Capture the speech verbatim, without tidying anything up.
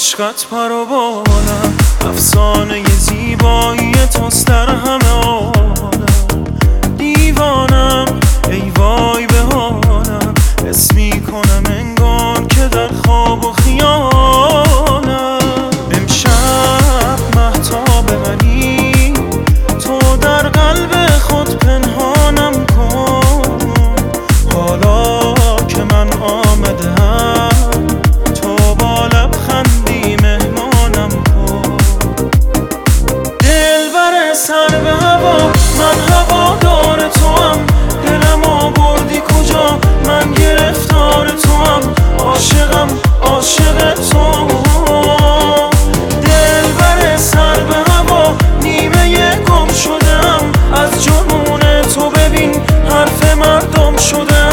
عشقت پروانم، افسانه زیبایی توست در همه عالم. دیوانم ای وای به حالم، حس میکنم انگار که در خواب و خیالم. امشب مهتاب منی، تو در قلب خود پنهانم کن. حالا که من آمدم، تو با لبخندی مهمانم کن. دلبر سر به هوا، من هوادار توام. دلم آوردی کجا، من گرفتار توام. عاشقم عاشق تو. دلبر سر به هوا، نیمه گم شدم. از جنون تو ببین حرف مردم شدم.